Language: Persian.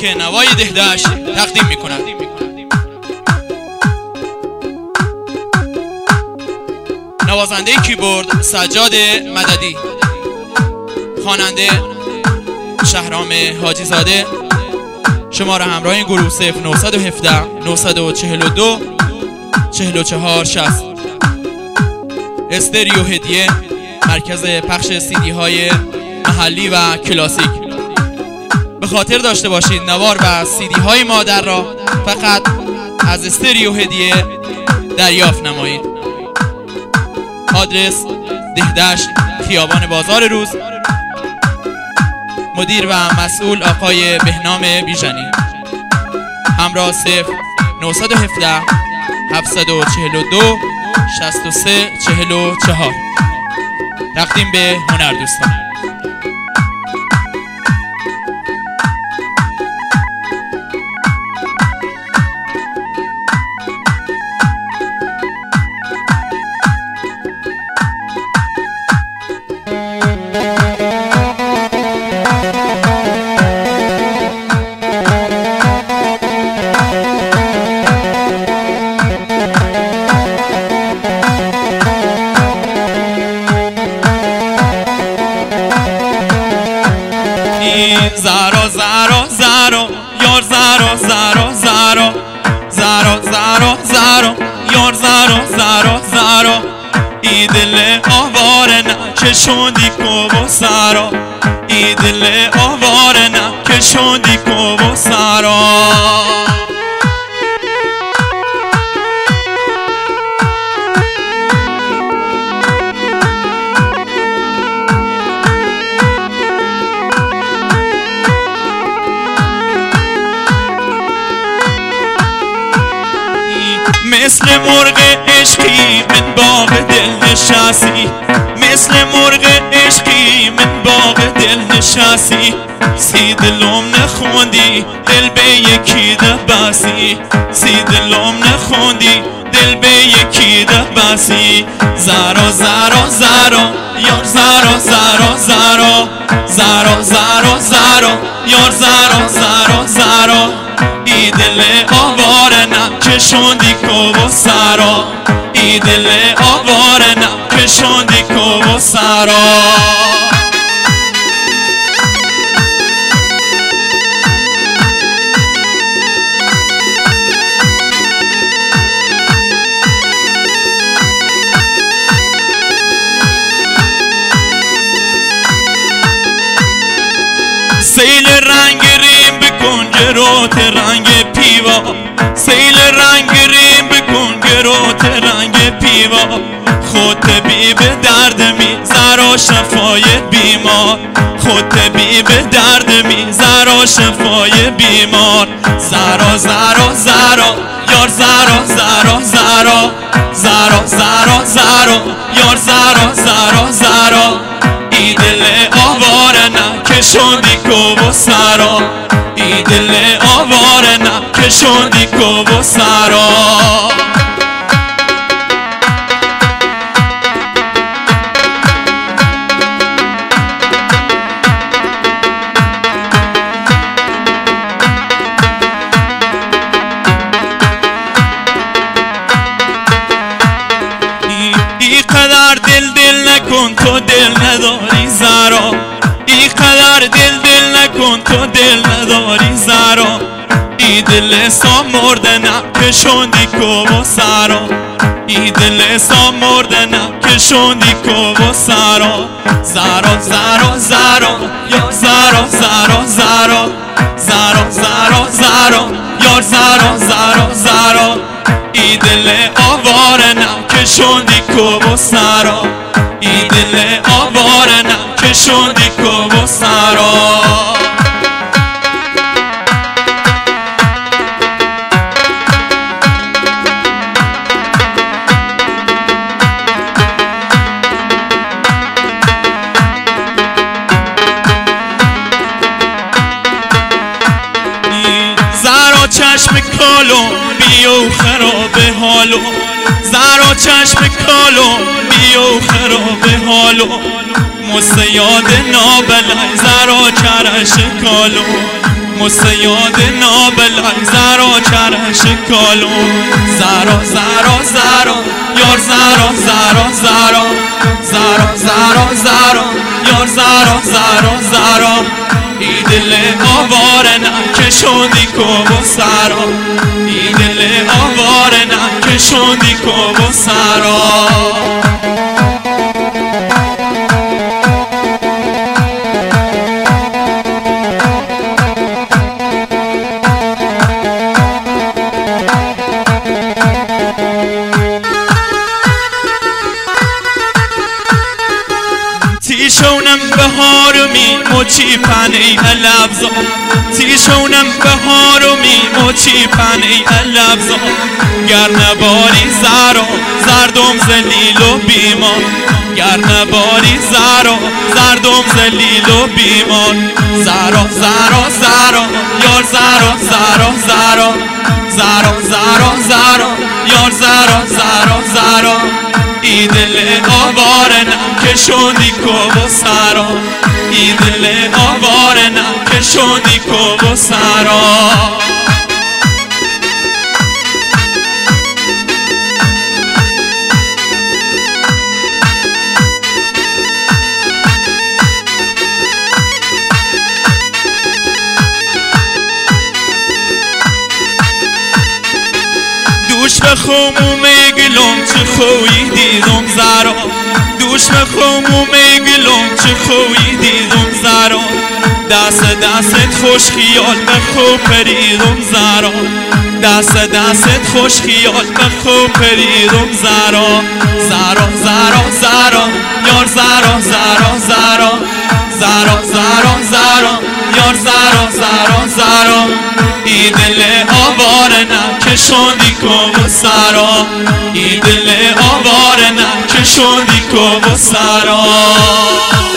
که نوای دهدشت تقدیم می کند. نوازنده کیبورد سجاد مددی، خواننده شهرام حاجی زاده. شماره همراه این گروه 0917 942 44 60. استریو هدیه، مرکز پخش CD های محلی و کلاسیک. به خاطر داشته باشید نوار و CD های مادر را فقط از استریو هدیه دریافت نمایید. آدرس دهدشت، خیابان بازار روز. مدیر و مسئول آقای بهنام بیژنی. همراه 0917 742 63 44. تقدیم به هنردوستان. زارا زارا زارا یار زارا زارا زارا زارا زارا زارا یار زارا زارا زارا ای دل آواره نه که شدی کو سارا ای دل آواره نه که شدی کو سارا مثل مرغ عشقی من باغ دل نشستی، مثل مرغ عشقی من باغ دل نشستی. سی دلم نخوندی دل به یکی ده بسی، سی دلم نخوندی دل به یکی ده بسی. زارا زارا زارا یار زارا زارا زارا زارا زارا زارا یار زارا زارا زارا ای دل آواره نه که شدی کو سارا ای دل آواره نه که شدی کو سارا سیل رنگ ریم بکن گروت رنگ پیوا، سیل رنگ ریم بکن گروت رنگ پیوا. خود طبیب درد می زارا شفای بیمار، خود طبیب درد می زارا شفای بیمار. زارا زارا زارا یار زارا زارا زارا زارا زارا زارا یار زارا زارا زارا ای دل آواره نه که شدی کو سارا ای دل آواره نه که شدی کو سارا. ای قدر دل دل نکن تو دل نداری زارا، ای قدر دل دل نکن تو دل نداری زارا. ای دل سا مرده نه که شدی کو سارا ای دل سا مرده نه که شدی کو سارا. زارا زارا زارا یا زارا زارا زارا زارا زارا زارا یار زارا زارا زارا ای دل آواره نه که شدی کو سارا ای دل آواره نه که شدی کو سارا. زارا چشم کالو بیو خراب حالو، زارا چشم کالو بیو خراب حالو. مستیاد نابلای زارا کرش کالو، مسیاد نابلای زرا چرش کالون زرا زرا زرا یار زرا زرا زرا زرا زرا زرا یار زرا زرا زرا ای دل آواره نکشوندی کو و سرا ای دل آواره نکشوندی کو و سرا تیشونم بهارمی موچی پنی لبزا تیشونم بهارمی موچی پنی لبزا گر نباری زرا زردم زلیل و بیمان گر نباری زرا زردم زلیل و بیمان زرا زرا زرا یار زرا زرا زرا زرا زرا زرا یار زرا زرا زرا ای دل آواره نکشوندی کو و سرا ای دل آواره نکشوندی کو و سرا دوش به خموم گلوم چه خویی دیدم زرا دوش به خموم گلوم چه خویی دیدم زرا دست خوش خیال به خوب پریدم زرا دست خوش خیال به خوب پریدم زرا زرا زرا زرا یار زرا زرا زرا زرا زرا زرا یار زرا زرا زرا ای دل آواره نکشوندی کو و سرا ای دل آواره نکشوندی کو و سرا